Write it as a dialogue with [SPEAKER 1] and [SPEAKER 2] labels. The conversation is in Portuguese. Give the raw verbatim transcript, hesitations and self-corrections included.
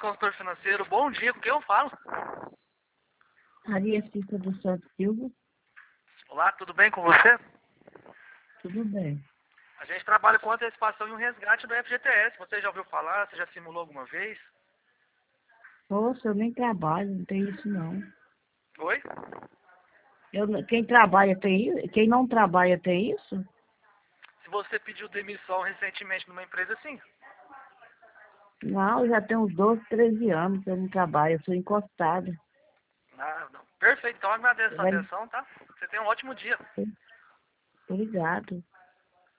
[SPEAKER 1] consultor financeiro. Bom dia, com quem eu falo?
[SPEAKER 2] Maria Cita do Santos Silva,
[SPEAKER 1] Olá, tudo bem com você?
[SPEAKER 2] tudo bem.
[SPEAKER 1] A gente trabalha com antecipação e um resgate do F G T S. Você já ouviu falar? Você já simulou alguma vez?
[SPEAKER 2] Poxa, eu nem trabalho, não tem isso não.
[SPEAKER 1] Oi?
[SPEAKER 2] Eu, não- quem trabalha tem isso? Quem não trabalha tem isso?
[SPEAKER 1] Se você pediu demissão recentemente numa empresa, sim.
[SPEAKER 2] Não, eu já tenho uns doze, treze anos que eu não trabalho, eu sou encostada.
[SPEAKER 1] Ah, não. Perfeito, então agradeço a
[SPEAKER 2] Vai-
[SPEAKER 1] atenção, tá? Você tem um ótimo dia.
[SPEAKER 2] Obrigado.